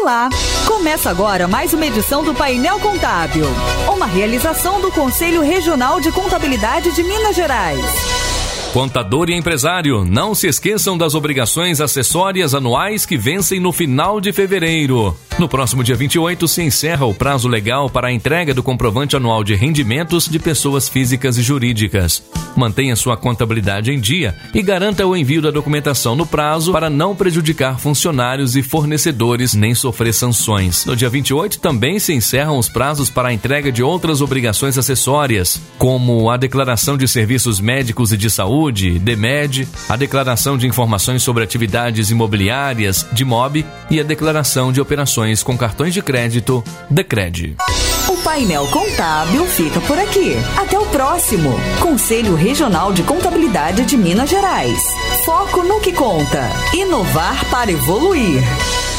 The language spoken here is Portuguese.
Olá! Começa agora mais uma edição do Painel Contábil, uma realização do Conselho Regional de Contabilidade de Minas Gerais. Contador e empresário, não se esqueçam das obrigações acessórias anuais que vencem no final de fevereiro. No próximo dia 28 se encerra o prazo legal para a entrega do comprovante anual de rendimentos de pessoas físicas e jurídicas. Mantenha sua contabilidade em dia e garanta o envio da documentação no prazo para não prejudicar funcionários e fornecedores nem sofrer sanções. No dia 28 também se encerram os prazos para a entrega de outras obrigações acessórias, como a declaração de serviços médicos e de saúde, DMED, a declaração de informações sobre atividades imobiliárias, DIMOB, e a declaração de operações com cartões de crédito, DECRED. O Painel Contábil fica por aqui. Até o próximo. Conselho Regional de Contabilidade de Minas Gerais. Foco no que conta. Inovar para evoluir.